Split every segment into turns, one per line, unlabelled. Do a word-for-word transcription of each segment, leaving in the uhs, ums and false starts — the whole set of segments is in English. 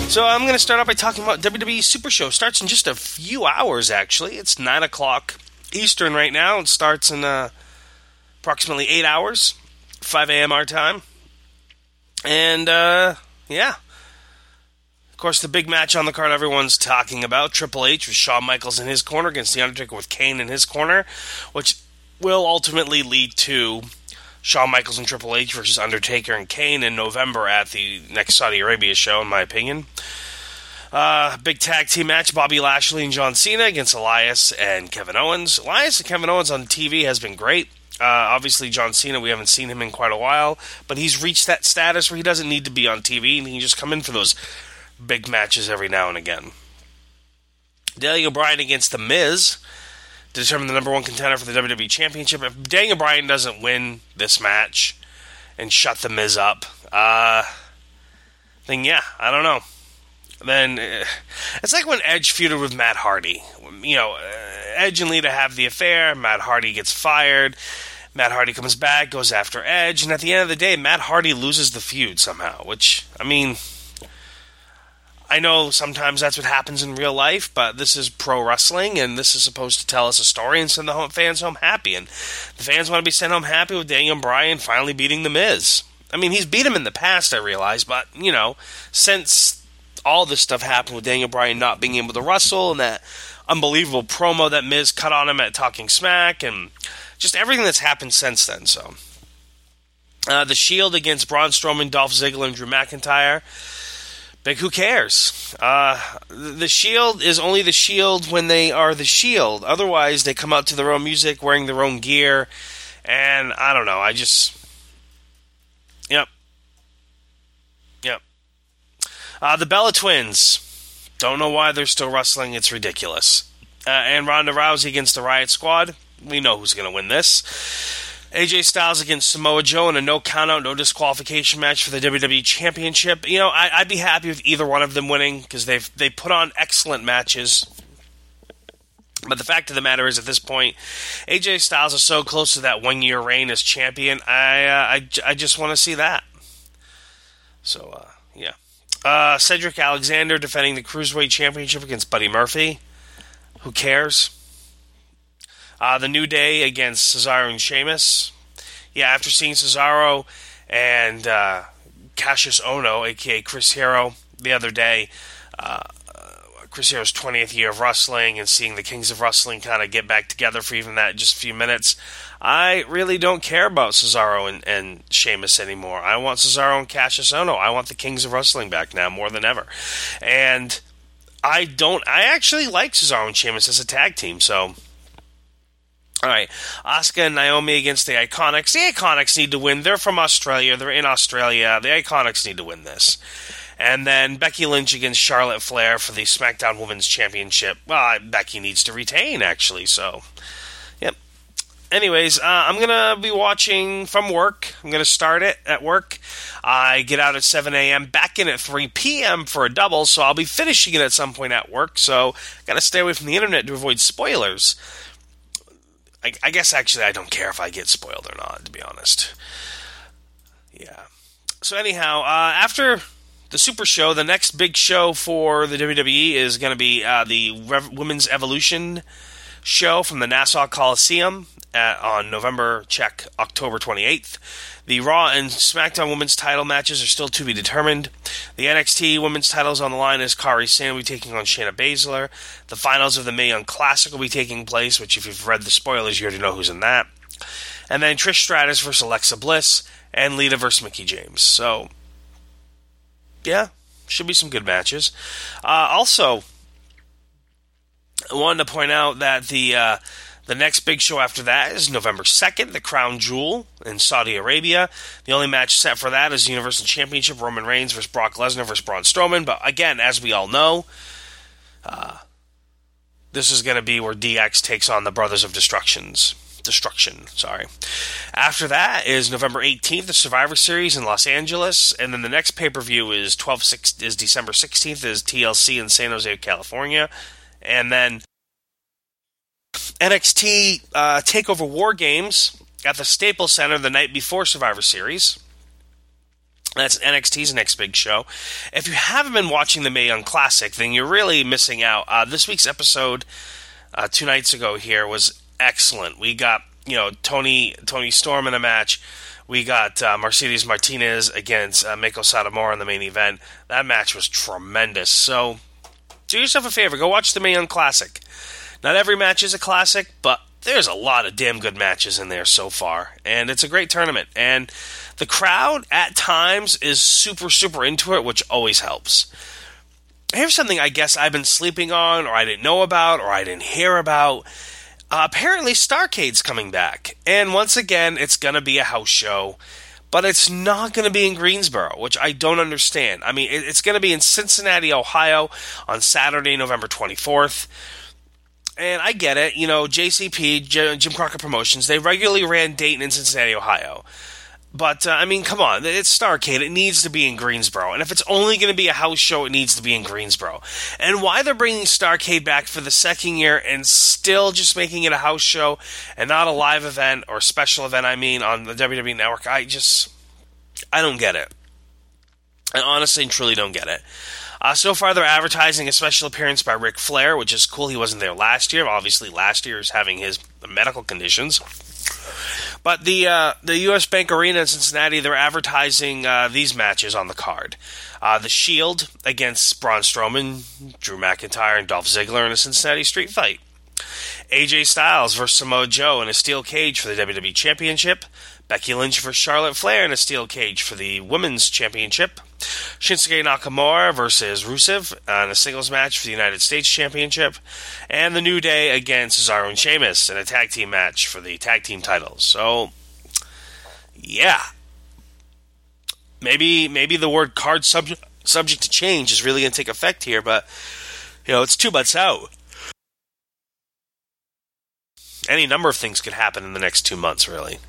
So I'm going to start off by talking about W W E Super Show. Starts in just a few hours, actually. It's nine o'clock Eastern right now. It starts in uh, approximately eight hours, five a.m. our time. And, uh, yeah. Of course, the big match on the card everyone's talking about, Triple H with Shawn Michaels in his corner against The Undertaker with Kane in his corner, which will ultimately lead to Shawn Michaels and Triple H versus Undertaker and Kane in November at the next Saudi Arabia show, in my opinion. Uh, big tag team match, Bobby Lashley and John Cena against Elias and Kevin Owens. Elias and Kevin Owens on T V has been great. Uh, obviously, John Cena, we haven't seen him in quite a while, but he's reached that status where he doesn't need to be on T V, and he can just come in for those big matches every now and again. Daniel Bryan against The Miz to determine the number one contender for the W W E Championship. If Daniel Bryan doesn't win this match and shut The Miz up, uh, then yeah, I don't know. Then uh, it's like when Edge feuded with Matt Hardy. You know, uh, Edge and Lita have the affair. Matt Hardy gets fired. Matt Hardy comes back, goes after Edge, and at the end of the day, Matt Hardy loses the feud somehow. Which, I mean, I know sometimes that's what happens in real life, but this is pro wrestling, and this is supposed to tell us a story and send the home fans home happy. And the fans want to be sent home happy with Daniel Bryan finally beating The Miz. I mean, he's beat him in the past, I realize, but, you know, since all this stuff happened with Daniel Bryan not being able to wrestle and that unbelievable promo that Miz cut on him at Talking Smack and just everything that's happened since then. So, uh, the Shield against Braun Strowman, Dolph Ziggler, and Drew McIntyre. Big who cares? Uh, the Shield is only the Shield when they are the Shield. Otherwise, they come out to their own music, wearing their own gear, and I don't know. I just, yep, yep. Uh, the Bella Twins. Don't know why they're still wrestling. It's ridiculous. Uh, and Ronda Rousey against the Riot Squad. We know who's going to win this. A J Styles against Samoa Joe in a no count-out, no disqualification match for the W W E Championship. You know, I, I'd be happy with either one of them winning because they've they put on excellent matches. But the fact of the matter is, at this point, A J Styles is so close to that one-year reign as champion. I uh, I, I just want to see that. So, uh, yeah. Uh, Cedric Alexander defending the Cruiserweight Championship against Buddy Murphy. Who cares? Uh, the New Day against Cesaro and Sheamus. Yeah, after seeing Cesaro and uh, Cassius Ohno, a k a. Chris Hero, the other day, uh, Chris Hero's twentieth year of wrestling, and seeing the Kings of Wrestling kind of get back together for even that just a few minutes, I really don't care about Cesaro and, and Sheamus anymore. I want Cesaro and Cassius Ohno. I want the Kings of Wrestling back now more than ever. And I don't, I actually like Cesaro and Sheamus as a tag team, so... Alright, Asuka and Naomi against the Iconics. The Iconics need to win. They're from Australia. They're in Australia. The Iconics need to win this. And then Becky Lynch against Charlotte Flair for the SmackDown Women's Championship. Well, Becky needs to retain, actually, so... Yep. Anyways, uh, I'm going to be watching from work. I'm going to start it at work. I get out at seven a.m., back in at three p.m. for a double, so I'll be finishing it at some point at work, so got to stay away from the internet to avoid spoilers. I, I guess, actually, I don't care if I get spoiled or not, to be honest. Yeah. So, anyhow, uh, after the Super Show, the next big show for the W W E is going to be uh, the Rev- Women's Evolution show from the Nassau Coliseum at, on November, check, October twenty-eighth. The Raw and SmackDown Women's title matches are still to be determined. The N X T Women's titles on the line as Kairi Sane will be taking on Shayna Baszler. The finals of the Mae Young Classic will be taking place, which if you've read the spoilers, you already know who's in that. And then Trish Stratus versus Alexa Bliss, and Lita versus Mickie James. So, yeah, should be some good matches. Uh, also, I wanted to point out that the... Uh, The next big show after that is November second, the Crown Jewel in Saudi Arabia. The only match set for that is the Universal Championship, Roman Reigns versus Brock Lesnar versus Braun Strowman. But again, as we all know, uh, this is going to be where D X takes on the Brothers of Destructions. Destruction, sorry. After that is November eighteenth, the Survivor Series in Los Angeles. And then the next pay-per-view is twelve is December sixteenth, is T L C in San Jose, California. And then N X T uh, TakeOver War Games at the Staples Center the night before Survivor Series. That's N X T's next big show. If you haven't been watching the Mae Young Classic, then you're really missing out. Uh, this week's episode, uh, two nights ago here, was excellent. We got, you know, Tony Tony Storm in a match. We got uh, Mercedes Martinez against uh, Meiko Satomura in the main event. That match was tremendous. So, do yourself a favor. Go watch the Mae Young Classic. Not every match is a classic, but there's a lot of damn good matches in there so far. And it's a great tournament. And the crowd, at times, is super, super into it, which always helps. Here's something I guess I've been sleeping on, or I didn't know about, or I didn't hear about. Uh, apparently, Starrcade's coming back. And once again, it's going to be a house show. But it's not going to be in Greensboro, which I don't understand. I mean, it's going to be in Cincinnati, Ohio, on Saturday, November twenty-fourth. And I get it. You know, J C P, Jim Crockett Promotions, they regularly ran Dayton and Cincinnati, Ohio. But, uh, I mean, come on. It's Starrcade. It needs to be in Greensboro. And if it's only going to be a house show, it needs to be in Greensboro. And why they're bringing Starrcade back for the second year and still just making it a house show and not a live event or special event, I mean, on the W W E Network, I just, I don't get it. I honestly and truly don't get it. Uh, so far, they're advertising a special appearance by Ric Flair, which is cool. He wasn't there last year. Obviously, last year is having his medical conditions. But the uh, the U S Bank Arena in Cincinnati, they're advertising uh, these matches on the card. Uh, the Shield against Braun Strowman, Drew McIntyre, and Dolph Ziggler in a Cincinnati street fight. A J Styles versus Samoa Joe in a steel cage for the W W E Championship. Becky Lynch versus Charlotte Flair in a steel cage for the Women's Championship. Shinsuke Nakamura versus Rusev in a singles match for the United States Championship. And the New Day against Cesaro and Sheamus in a tag team match for the tag team titles. So, yeah. Maybe maybe the word card subject, subject to change is really going to take effect here, but, you know, it's two months out. Any number of things could happen in the next two months, really.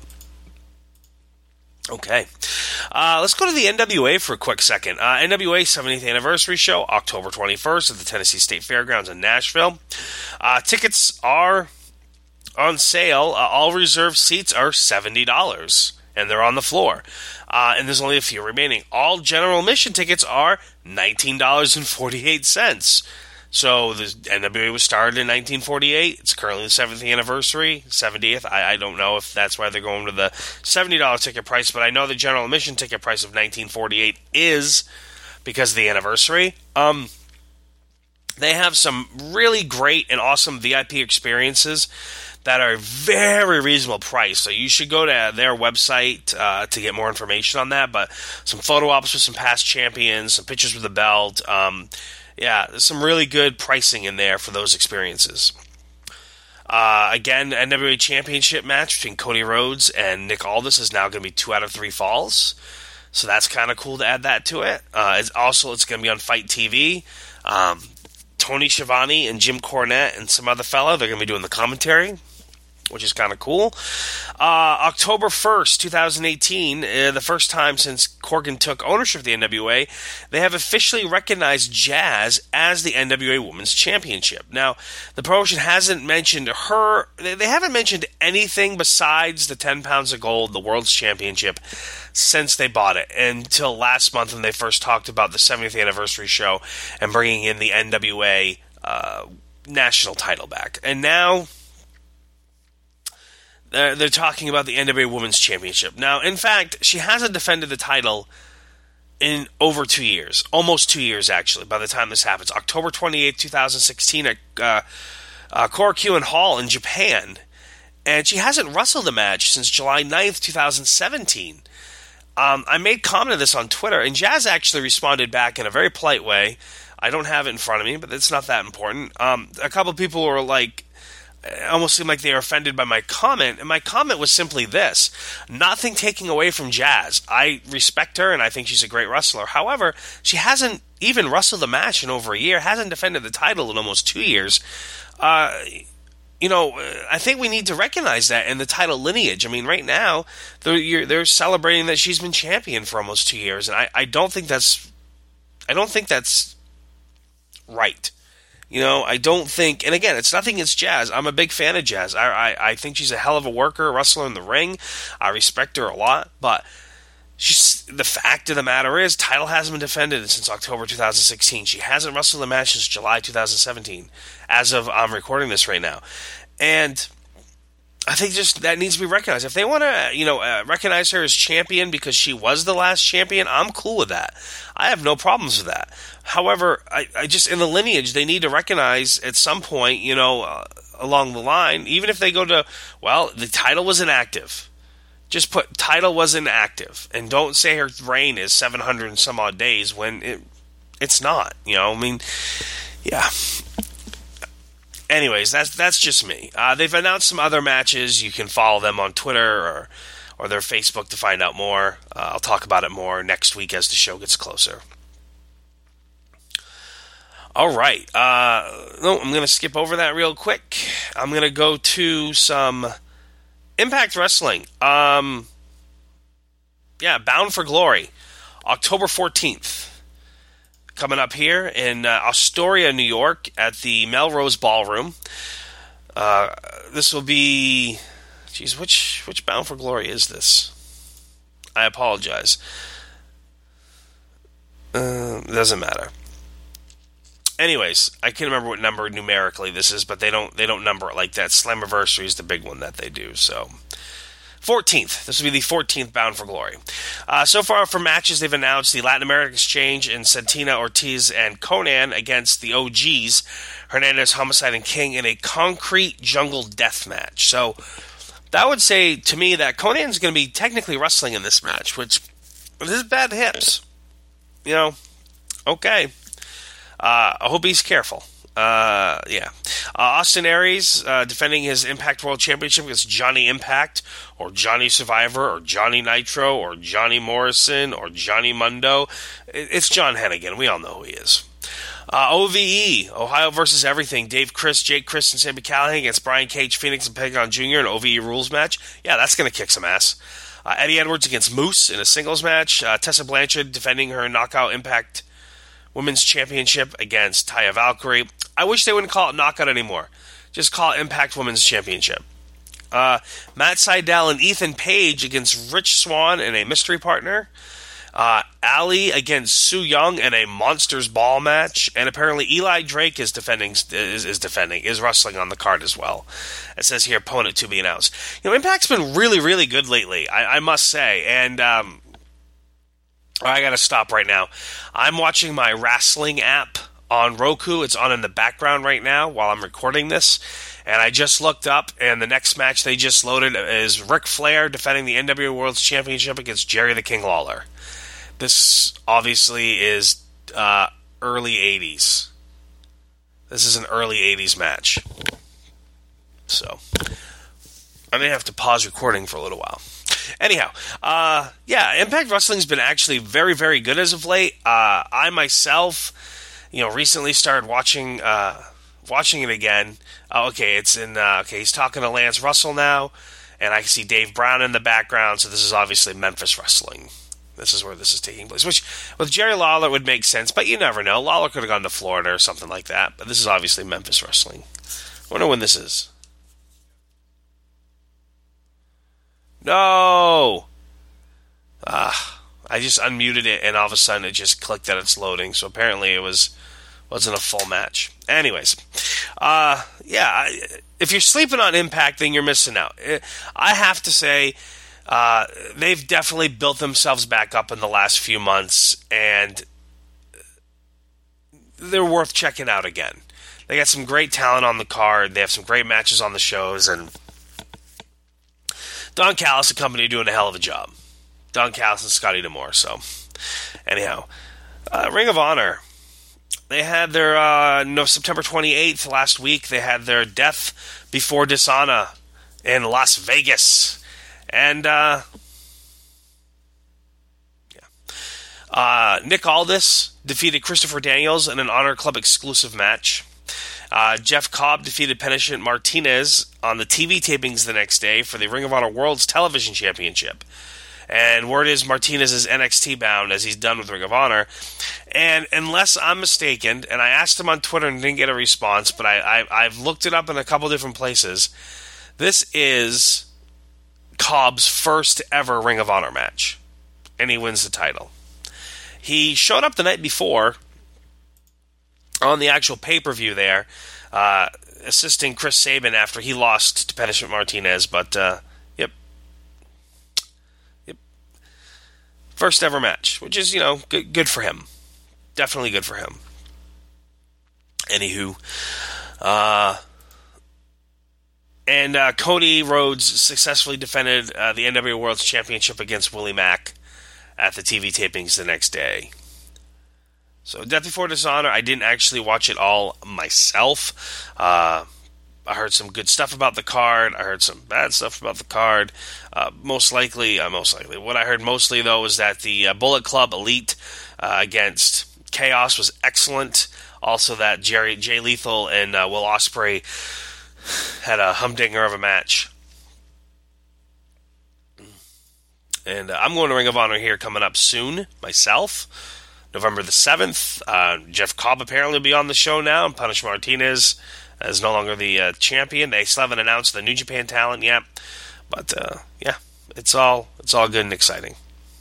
Okay. Uh, let's go to the N W A for a quick second. Uh, N W A seventieth Anniversary Show, October twenty-first at the Tennessee State Fairgrounds in Nashville. Uh, tickets are on sale. Uh, all reserved seats are seventy dollars, and they're on the floor. Uh, and there's only a few remaining. All general admission tickets are nineteen dollars and forty-eight cents. So the N W A was started in nineteen forty-eight. It's currently the seventieth anniversary, seventieth. I, I don't know if that's why they're going to the seventy dollars ticket price, but I know the general admission ticket price of nineteen forty-eight is because of the anniversary. Um, they have some really great and awesome V I P experiences that are very reasonable price. So you should go to their website uh, to get more information on that. But some photo ops with some past champions, some pictures with the belt. Um, Yeah, there's some really good pricing in there for those experiences. Uh, again, N W A Championship match between Cody Rhodes and Nick Aldis is now going to be two out of three falls. So that's kind of cool to add that to it. Uh, it's also, it's going to be on Fight T V. Um, Tony Schiavone and Jim Cornette and some other fella, they're going to be doing the commentary, which is kind of cool. Uh, October first, twenty eighteen, uh, the first time since Corgan took ownership of the N W A, they have officially recognized Jazz as the N W A Women's Championship. Now, the promotion hasn't mentioned her, they, they haven't mentioned anything besides the ten pounds of gold, the World's Championship, since they bought it, until last month when they first talked about the seventieth anniversary show and bringing in the N W A uh, national title back. And now They're, they're talking about the N W A Women's Championship. Now, in fact, she hasn't defended the title in over two years. Almost two years, actually, by the time this happens. October twenty-eighth, twenty sixteen at uh, uh, Korakuen Hall in Japan. And she hasn't wrestled a match since July ninth, twenty seventeen. Um, I made comment of this on Twitter, and Jazz actually responded back in a very polite way. I don't have it in front of me, but it's not that important. Um, a couple of people were like, it almost seemed like they were offended by my comment, and my comment was simply this. Nothing taking away from Jazz. I respect her, and I think she's a great wrestler. However, she hasn't even wrestled a match in over a year, hasn't defended the title in almost two years. Uh, you know, I think we need to recognize that in the title lineage. I mean, right now, they're, you're, they're celebrating that she's been champion for almost two years, and I, I don't think that's, I don't think that's right. You know, I don't think, and again, it's nothing against Jazz. I'm a big fan of Jazz. I, I, I think she's a hell of a worker, a wrestler in the ring. I respect her a lot, but She's, the fact of the matter is, title hasn't been defended since October two thousand sixteen. She hasn't wrestled a match since July two thousand seventeen, as of I'm recording this right now. And I think just that needs to be recognized. If they want to, you know, uh, recognize her as champion because she was the last champion, I'm cool with that. I have no problems with that. However, I, I just, in the lineage, they need to recognize at some point, you know, uh, along the line, even if they go to, well, the title was inactive. Just put title was inactive, and don't say her reign is seven hundred and some odd days when it it's not. You know, I mean, yeah. Anyways, that's that's just me. Uh, they've announced some other matches. You can follow them on Twitter or or their Facebook to find out more. Uh, I'll talk about it more next week as the show gets closer. All right. Uh, no, I'm going to skip over that real quick. I'm going to go to some Impact Wrestling. Um, yeah, Bound for Glory, October fourteenth. Coming up here in uh, Astoria, New York, at the Melrose Ballroom. Uh, this will be... Geez, which which Bound for Glory is this? I apologize. Uh, it doesn't matter. Anyways, I can't remember what number numerically this is, but they don't they don't number it like that. Slammiversary is the big one that they do, so... fourteenth. This will be the fourteenth Bound for Glory. Uh, so far for matches, they've announced the Latin American Exchange in Santina Ortiz and Conan against the O Gs, Hernandez, Homicide, and King, in a concrete jungle death match. So that would say to me that Conan's going to be technically wrestling in this match, which with his bad hips, you know, okay. Uh, I hope he's careful. Uh, yeah. Uh, Austin Aries uh, defending his Impact World Championship against Johnny Impact, or Johnny Survivor, or Johnny Nitro, or Johnny Morrison, or Johnny Mundo. It's John Hennigan. We all know who he is. Uh, O V E, Ohio versus Everything. Dave Chris, Jake Chris, and Sammy Callahan against Brian Cage, Phoenix, and Pentagon Junior in an O V E rules match. Yeah, that's going to kick some ass. Uh, Eddie Edwards against Moose in a singles match. Uh, Tessa Blanchard defending her Knockout Impact Women's Championship against Taya Valkyrie. I wish they wouldn't call it Knockout anymore. Just call it Impact Women's Championship. Uh, Matt Sydal and Ethan Page against Rich Swann and a mystery partner. Uh, Ali against Su Yung in a Monsters Ball match. And apparently Eli Drake is defending, is, is defending, is wrestling on the card as well. It says here, opponent to be announced. You know, Impact's been really, really good lately, I, I must say. And, um, I gotta stop right now. I'm watching my wrestling app on Roku. It's on in the background right now while I'm recording this. And I just looked up, and the next match they just loaded is Ric Flair defending the N W A World Championship against Jerry the King Lawler. This obviously is uh, early eighties. This is an early eighties match. So, I may have to pause recording for a little while. Anyhow, uh, yeah, Impact Wrestling's been actually very, very good as of late. Uh, I myself, you know, recently started watching uh, watching it again. Oh, okay, it's in. Uh, okay, he's talking to Lance Russell now, and I can see Dave Brown in the background. So this is obviously Memphis Wrestling. This is where this is taking place. Which with Jerry Lawler would make sense, but you never know. Lawler could have gone to Florida or something like that. But this is obviously Memphis Wrestling. I wonder when this is. No! Ah, I just unmuted it, and all of a sudden it just clicked that it's loading. So apparently it was, wasn't a full match. Anyways, uh, yeah, if you're sleeping on Impact, then you're missing out. I have to say, uh, they've definitely built themselves back up in the last few months, and they're worth checking out again. They got some great talent on the card. They have some great matches on the shows, and Don Callis and company are doing a hell of a job. Don Callis and Scotty D'Amore. So, anyhow, uh, Ring of Honor. They had their uh, no September twenty-eighth last week. They had their Death Before Dishonor in Las Vegas, and uh, yeah, uh, Nick Aldis defeated Christopher Daniels in an Honor Club exclusive match. Uh, Jeff Cobb defeated Penitent Martinez on the T V tapings the next day for the Ring of Honor World's Television Championship. And word is Martinez is N X T bound as he's done with Ring of Honor. And unless I'm mistaken, and I asked him on Twitter and didn't get a response, but I, I, I've looked it up in a couple different places, this is Cobb's first ever Ring of Honor match. and he wins the title. He showed up the night before on the actual pay-per-view there, uh, assisting Chris Sabin after he lost to Punishment Martinez, but, uh, yep. Yep. First ever match, which is, you know, good, good for him. Definitely good for him. Anywho, uh, and uh, Cody Rhodes successfully defended uh, the N W A World Championship against Willie Mack at the T V tapings the next day. So, Death Before Dishonor, I didn't actually watch it all myself. Uh, I heard some good stuff about the card. I heard some bad stuff about the card. Uh, most likely, uh, most likely, what I heard mostly, though, was that the uh, Bullet Club Elite uh, against Chaos was excellent. Also, that Jerry Jay Lethal and uh, Will Ospreay had a humdinger of a match. And uh, I'm going to Ring of Honor here coming up soon, myself. November the seventh. Uh, Jeff Cobb apparently will be on the show now, and Punish Martinez is no longer the uh, champion. They still haven't announced the New Japan talent yet. But, uh, yeah, it's all it's all good and exciting.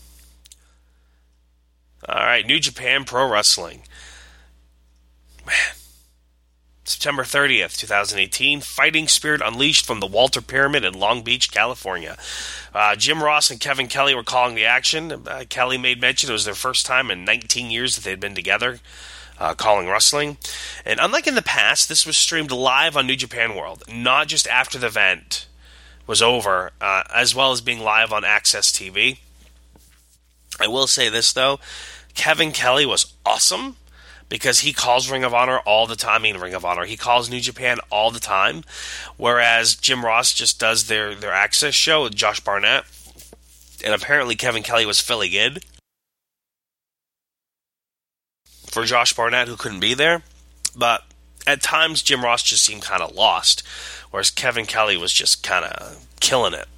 All right, New Japan Pro Wrestling. Man. September thirtieth, twenty eighteen, Fighting Spirit Unleashed from the Walter Pyramid in Long Beach, California. Uh, Jim Ross and Kevin Kelly were calling the action. Uh, Kelly made mention it was their first time in nineteen years that they'd been together uh, calling wrestling. And unlike in the past, this was streamed live on New Japan World, not just after the event was over, uh, as well as being live on Access T V. I will say this, though. Kevin Kelly was awesome, because he calls Ring of Honor all the time. I mean, Ring of Honor. He calls New Japan all the time. Whereas Jim Ross just does their, their Access show with Josh Barnett. And apparently Kevin Kelly was filling in for Josh Barnett, who couldn't be there. But at times, Jim Ross just seemed kind of lost. Whereas Kevin Kelly was just kind of killing it.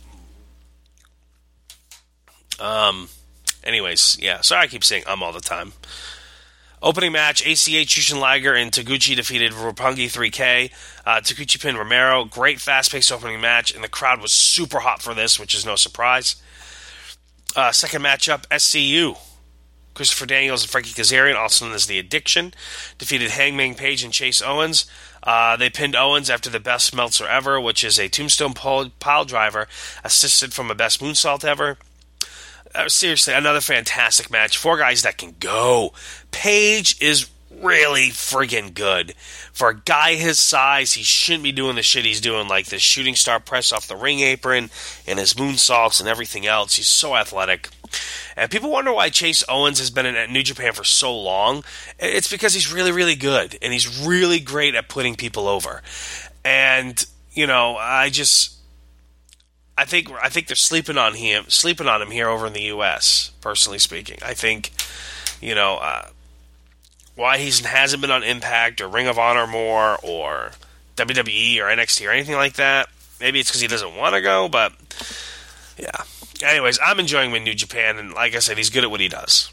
Um. Anyways, yeah. Sorry I keep saying um all the time. Opening match, A C H, Jushin Liger, and Taguchi defeated Roppongi three K. Uh, Taguchi pinned Romero. Great fast-paced opening match, and the crowd was super hot for this, which is no surprise. Uh, second matchup, S C U. Christopher Daniels and Frankie Kazarian, also known as The Addiction, defeated Hangman Page and Chase Owens. Uh, they pinned Owens after the best Meltzer ever, which is a tombstone pile driver assisted from a best moonsault ever. Uh, seriously, another fantastic match. Four guys that can go. Page is really friggin' good. For a guy his size, he shouldn't be doing the shit he's doing, like this shooting star press off the ring apron and his moonsaults and everything else. He's so athletic. And people wonder why Chase Owens has been in New Japan for so long. It's because he's really, really good. And he's really great at putting people over. And, you know, I just... I think I think they're sleeping on him, sleeping on him here over in the U S. Personally speaking, I think, you know, uh, why he hasn't been on Impact or Ring of Honor more or W W E or N X T or anything like that. Maybe it's because he doesn't want to go, but yeah. Anyways, I'm enjoying him in New Japan, and like I said, he's good at what he does.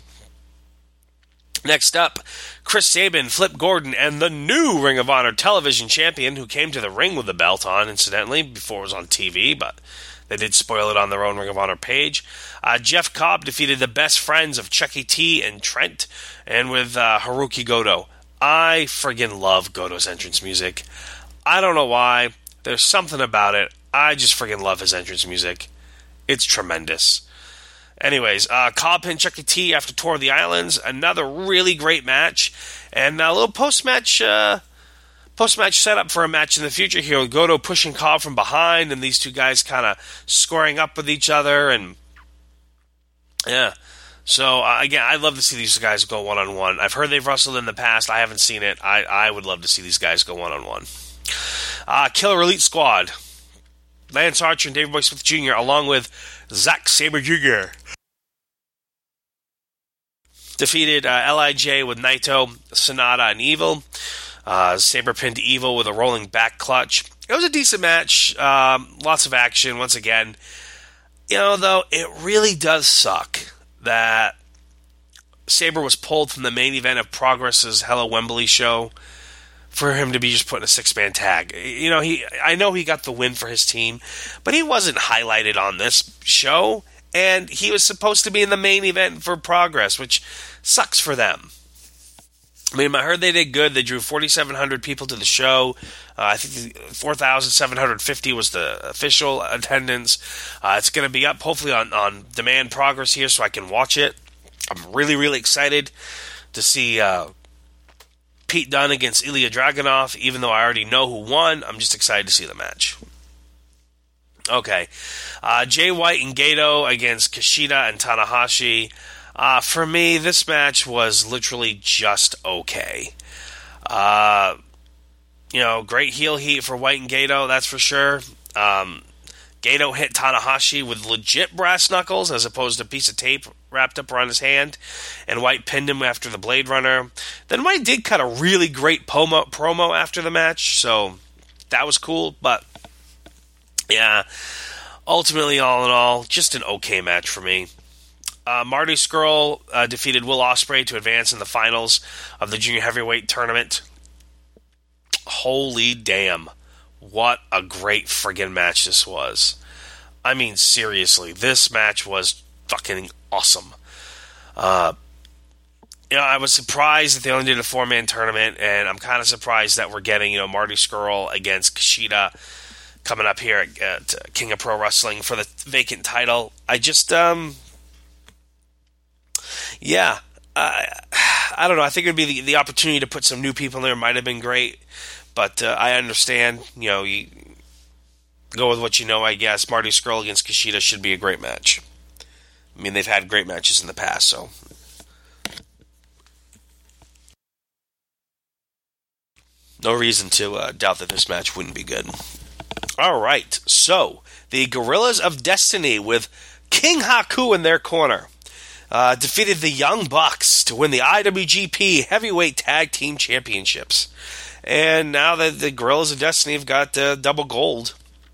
Next up, Chris Sabin, Flip Gordon, and the new Ring of Honor television champion, who came to the ring with the belt on, incidentally, before it was on T V, but they did spoil it on their own Ring of Honor page. Uh, Jeff Cobb defeated the best friends of Chucky T and Trent, and with uh, Haruki Goto. I friggin' love Goto's entrance music. I don't know why. There's something about it. I just friggin' love his entrance music. It's tremendous. Anyways, uh, Cobb pinned Chucky T after Tour of the Islands. Another really great match. And a little post-match uh, post-match setup for a match in the future here with Goto pushing Cobb from behind and these two guys kind of squaring up with each other. And yeah. So, uh, again, I'd love to see these guys go one-on-one. I've heard they've wrestled in the past. I haven't seen it. I, I would love to see these guys go one-on-one. Uh, Killer Elite Squad. Lance Archer and Davey Boy Smith Junior along with Zack Sabre Junior defeated uh, L I J with Naito, Sonata, and Evil. Uh, Sabre pinned Evil with a rolling back clutch. It was a decent match. Um, lots of action, once again. You know, though, it really does suck that Sabre was pulled from the main event of Progress's Hello Wembley show for him to be just put in a six-man tag. You know, he I know he got the win for his team, but he wasn't highlighted on this show, and he was supposed to be in the main event for Progress, which sucks for them. I mean, I heard they did good. They drew forty-seven hundred people to the show. Uh, I think four thousand seven hundred fifty was the official attendance. Uh, it's going to be up, hopefully, on, on Demand Progress here so I can watch it. I'm really, really excited to see uh, Pete Dunne against Ilya Dragunov. Even though I already know who won, I'm just excited to see the match. Okay. Uh, Jay White and Gato against Kushida and Tanahashi. Uh, for me, this match was literally just okay. Uh, you know, great heel heat for White and Gato, that's for sure. Um, Gato hit Tanahashi with legit brass knuckles as opposed to a piece of tape wrapped up around his hand, and White pinned him after the Blade Runner. Then White did cut a really great promo, promo after the match, so that was cool, but yeah, ultimately, all in all, just an okay match for me. Uh, Marty Scurll uh, defeated Will Ospreay to advance in the finals of the Junior Heavyweight Tournament. Holy damn. What a great friggin' match this was. I mean, seriously, this match was fucking awesome. Uh, you know, I was surprised that they only did a four-man tournament, and I'm kind of surprised that we're getting, you know, Marty Scurll against Kushida coming up here at, at King of Pro Wrestling for the vacant title. I just, um... Yeah, uh, I don't know. I think it would be the, the opportunity to put some new people in there might have been great, but uh, I understand. You know, you go with what you know, I guess. Marty Scurll against Kushida should be a great match. I mean, they've had great matches in the past, so. No reason to uh, doubt that this match wouldn't be good. All right, so the Gorillas of Destiny with King Haku in their corner. Uh, defeated the Young Bucks to win the I W G P Heavyweight Tag Team Championships. And now that the Gorillas of Destiny have got uh, double gold.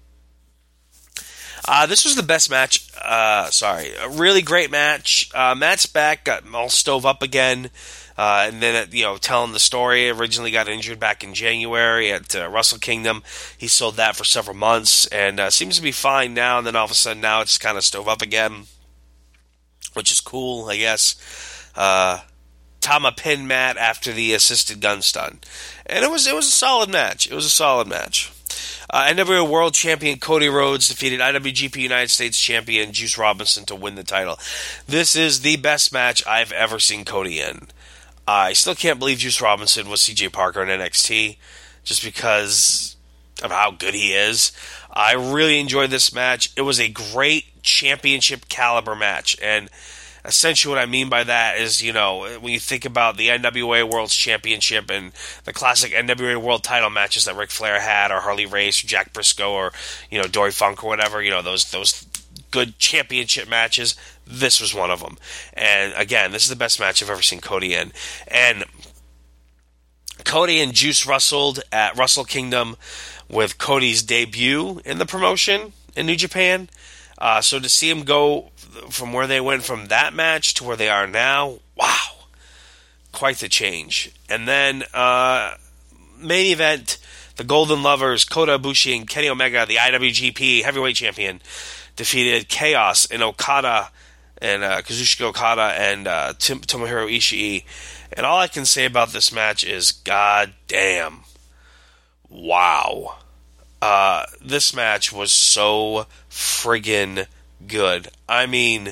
Uh, this was the best match. Uh, sorry. A really great match. Uh, Matt's back, got all stove up again. Uh, and then, you know, telling the story, originally got injured back in January at uh, Wrestle Kingdom. He sold that for several months and uh, seems to be fine now. And then all of a sudden now it's kind of stove up again, which is cool, I guess. Uh, Tama pinned Matt after the assisted gun stun. And it was it was a solid match. It was a solid match. Uh, N W A World Champion Cody Rhodes defeated I W G P United States Champion Juice Robinson to win the title. This is the best match I've ever seen Cody in. Uh, I still can't believe Juice Robinson was C J Parker in N X T, just because of how good he is. I really enjoyed this match. It was a great championship caliber match, and essentially what I mean by that is, you know, when you think about the N W A World Championship and the classic N W A World title matches that Ric Flair had, or Harley Race, or Jack Briscoe, or, you know, Dory Funk, or whatever, you know, those those good championship matches, this was one of them. And again, this is the best match I've ever seen Cody in. And Cody and Juice wrestled at Wrestle Kingdom with Cody's debut in the promotion in New Japan. Uh, so to see him go from where they went from that match to where they are now, wow, quite the change. And then uh, main event, the Golden Lovers, Kota Ibushi and Kenny Omega, the I W G P Heavyweight Champion, defeated Chaos and Okada and uh, Kazuchika Okada and uh, Tim- Tomohiro Ishii. And all I can say about this match is, god damn, wow. Uh, this match was so friggin' good. I mean,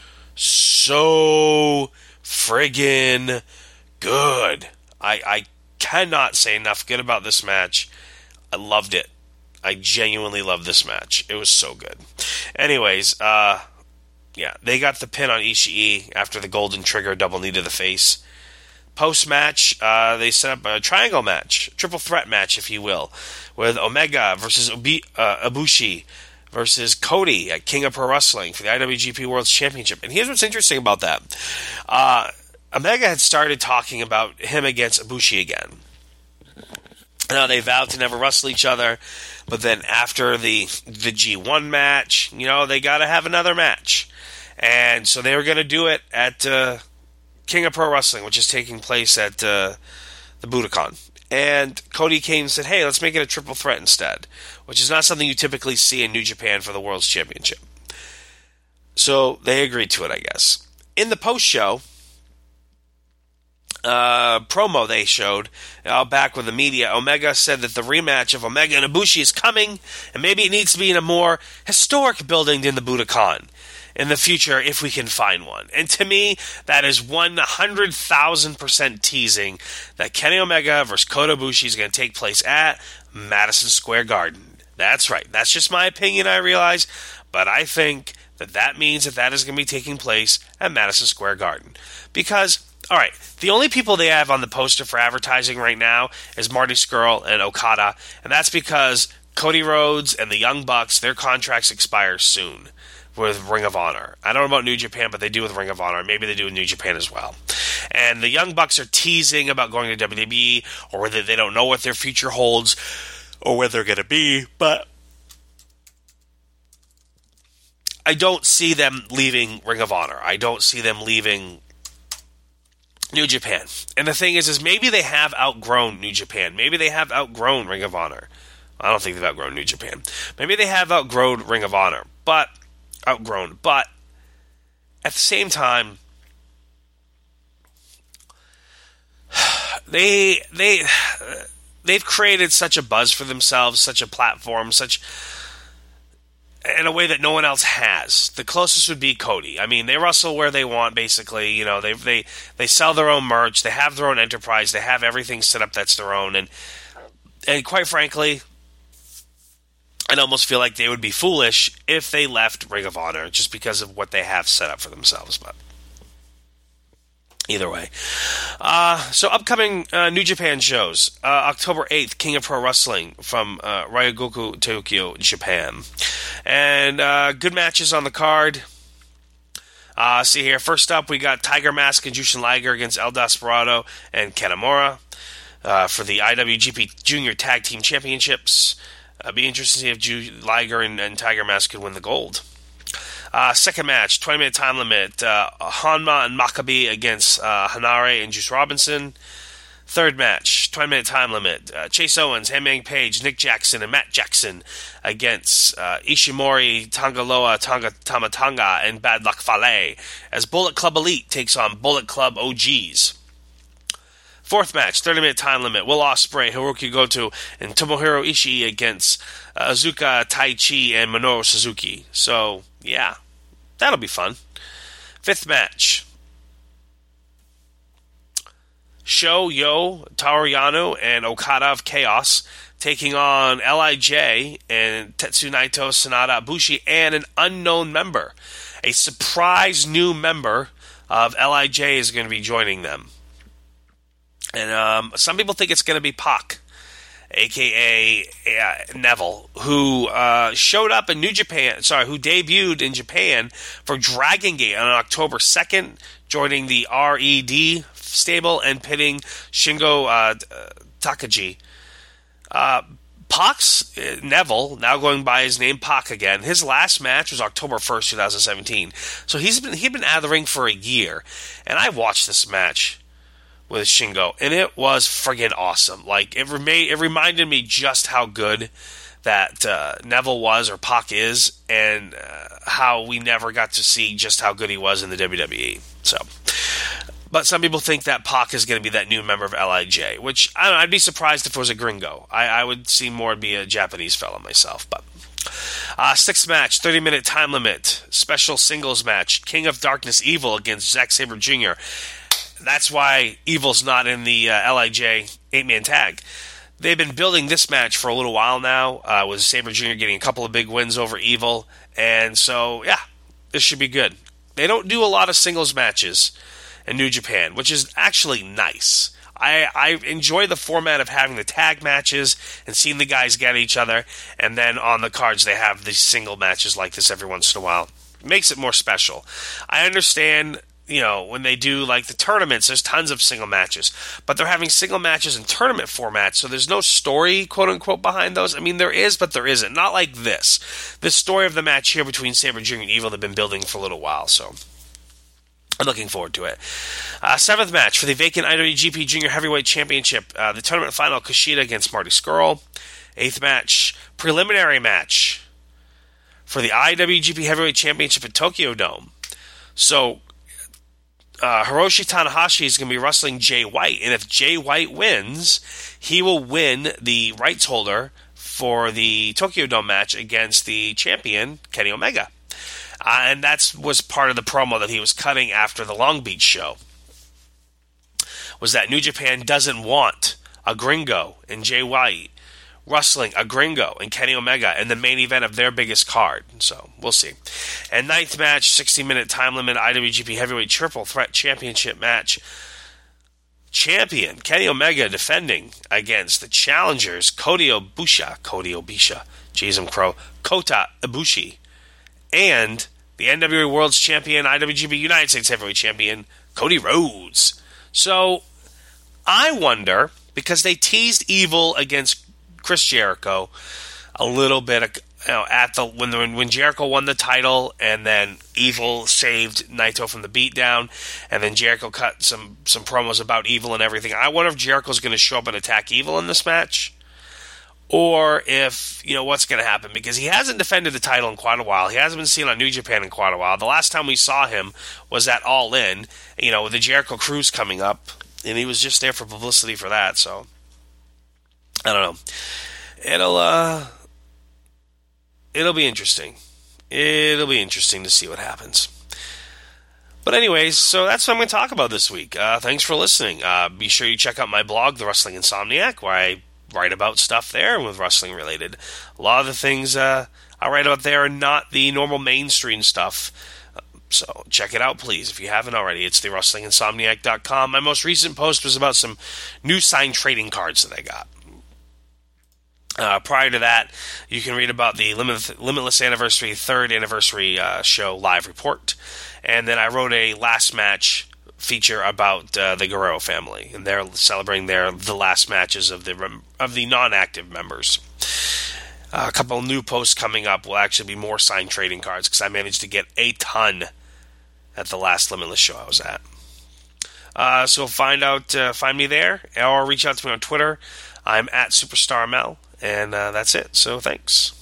so friggin' good. I, I cannot say enough good about this match. I loved it. I genuinely loved this match. It was so good. Anyways, uh, yeah, they got the pin on Ishii after the Golden Trigger double knee to the face. Post-match, uh, they set up a triangle match, triple threat match, if you will, with Omega versus Obi- uh, Ibushi versus Cody at King of Pro Wrestling for the I W G P World Championship. And here's what's interesting about that. Uh, Omega had started talking about him against Ibushi again. Now, they vowed to never wrestle each other, but then after the the G one match, you know, they got to have another match. And so they were going to do it at uh, King of Pro Wrestling, which is taking place at uh, the Budokan. And Cody came and said, hey, let's make it a triple threat instead, which is not something you typically see in New Japan for the World's Championship. So they agreed to it, I guess. In the post-show uh, promo they showed uh, back with the media, Omega said that the rematch of Omega and Ibushi is coming, and maybe it needs to be in a more historic building than the Budokan in the future if we can find one. And to me, that is one hundred thousand percent teasing that Kenny Omega versus Kota Ibushi is going to take place at Madison Square Garden. That's right. That's just my opinion, I realize, but I think that that means that that is going to be taking place at Madison Square Garden. Because, all right, the only people they have on the poster for advertising right now is Marty Scurll and Okada, and that's because Cody Rhodes and the Young Bucks, their contracts expire soon with Ring of Honor. I don't know about New Japan, but they do with Ring of Honor. Maybe they do with New Japan as well. And the Young Bucks are teasing about going to W W E, or whether they don't know what their future holds, or where they're going to be, but I don't see them leaving Ring of Honor. I don't see them leaving New Japan. And the thing is, is maybe they have outgrown New Japan. Maybe they have outgrown Ring of Honor. I don't think they've outgrown New Japan. Maybe they have outgrown Ring of Honor, but outgrown. But at the same time, they they they've created such a buzz for themselves, such a platform, such in a way that no one else has. The closest would be Cody. I mean, they wrestle where they want, basically. You know, they they they sell their own merch. They have their own enterprise. They have everything set up that's their own. And and quite frankly, I'd almost feel like they would be foolish if they left Ring of Honor just because of what they have set up for themselves. But either way. Uh, so upcoming uh, New Japan shows. Uh, October eighth, King of Pro Wrestling from uh, Ryogoku, Tokyo, Japan. And uh, good matches on the card. Uh, see here, first up we got Tiger Mask and Jushin Liger against El Desperado and Kanemaru uh, for the I W G P Junior Tag Team Championships. Uh, be interested to see if Ju- Liger and, and Tiger Mask could win the gold. Uh, second match, twenty-minute time limit. Uh, Hanma and Maccabi against uh, Hanare and Juice Robinson. Third match, twenty-minute time limit. Uh, Chase Owens, Hangman Page, Nick Jackson, and Matt Jackson against uh, Ishimori, Tangaloa, Tonga Tamatanga, and Bad Luck Fale as Bullet Club Elite takes on Bullet Club O Gs. Fourth match, thirty-minute time limit. Will Ospreay, Hiroki Goto, and Tomohiro Ishii against uh, Azuka Taichi and Minoru Suzuki. So, yeah, that'll be fun. Fifth match. Sho, Yo, Toru Yano, and Okada of Chaos taking on L I J and Tetsu Naito, Sanada, Ibushi, and an unknown member. A surprise new member of L I J is going to be joining them. And um, some people think it's going to be Pac, a k a. Uh, Neville, who uh, showed up in New Japan, sorry, who debuted in Japan for Dragon Gate on October second, joining the R E D stable and pitting Shingo uh, Takagi. Uh, Pac's uh, Neville, now going by his name Pac again, his last match was October first, twenty seventeen. So he's been he'd been out of the ring for a year, and I watched this match with Shingo, and it was friggin' awesome. Like, it, remained, it reminded me just how good that uh, Neville was, or Pac is, and uh, how we never got to see just how good he was in the W W E. So, but some people think that Pac is going to be that new member of L I J, which, I don't know, I'd be surprised if it was a gringo. I, I would see more be a Japanese fella myself, but... Uh, sixth match, thirty-minute time limit, special singles match, King of Darkness Evil against Zack Sabre Junior That's why Evil's not in the uh, L I J eight-man tag. They've been building this match for a little while now, uh, with Sabre Junior getting a couple of big wins over Evil, and so, yeah, this should be good. They don't do a lot of singles matches in New Japan, which is actually nice. I, I enjoy the format of having the tag matches and seeing the guys get each other, and then on the cards they have these single matches like this every once in a while. It makes it more special. I understand, you know, when they do like the tournaments, there's tons of single matches, but they're having single matches in tournament format, so there's no story, quote unquote, behind those. I mean, there is, but there isn't. Not like this. The story of the match here between Sabre Junior and Evil they've been building for a little while, so I'm looking forward to it. Uh, seventh match for the vacant I W G P Junior Heavyweight Championship. Uh, the tournament final, Kushida against Marty Scurll. Eighth match, preliminary match for the I W G P Heavyweight Championship at Tokyo Dome. So uh, Hiroshi Tanahashi is going to be wrestling Jay White, and if Jay White wins, he will win the rights holder for the Tokyo Dome match against the champion, Kenny Omega. Uh, and that was part of the promo that he was cutting after the Long Beach show, was that New Japan doesn't want a gringo and Jay White wrestling a gringo and Kenny Omega in the main event of their biggest card. So, we'll see. And ninth match, sixty-minute time limit I W G P Heavyweight Triple Threat Championship match. Champion Kenny Omega defending against the challengers Kota Ibushi, Kota Ibushi, jeez, I'm crow, Kota Ibushi, and the N W A World's Champion, I W G P United States Heavyweight Champion, Cody Rhodes. So, I wonder, because they teased Evil against Chris Jericho a little bit, you know, at the when the, when Jericho won the title, and then Evil saved Naito from the beatdown, and then Jericho cut some some promos about Evil and everything. I wonder if Jericho's going to show up and attack Evil in this match, or if, you know, what's going to happen, because he hasn't defended the title in quite a while. He hasn't been seen on New Japan in quite a while. The last time we saw him was at All In, you know, with the Jericho Cruise coming up, and he was just there for publicity for that. So I don't know. It'll uh, it'll be interesting. It'll be interesting to see what happens. But anyways, so that's what I'm going to talk about this week. Uh, thanks for listening. Uh, be sure you check out my blog, The Wrestling Insomniac, where I write about stuff there with wrestling related. A lot of the things uh, I write about there are not the normal mainstream stuff. So check it out, please, if you haven't already. It's the wrestling insomniac dot com. My most recent post was about some new signed trading cards that I got. Uh, prior to that, you can read about the Limit- Limitless Anniversary third Anniversary uh, show live report. And then I wrote a last match feature about uh, the Guerrero family, and they're celebrating their the last matches of the of the non-active members. Uh, a couple of new posts coming up will actually be more signed trading cards, because I managed to get a ton at the last Limitless show I was at. Uh, so find out, uh, find me there, or reach out to me on Twitter. I'm at Superstar Mel. And uh, that's it. So thanks.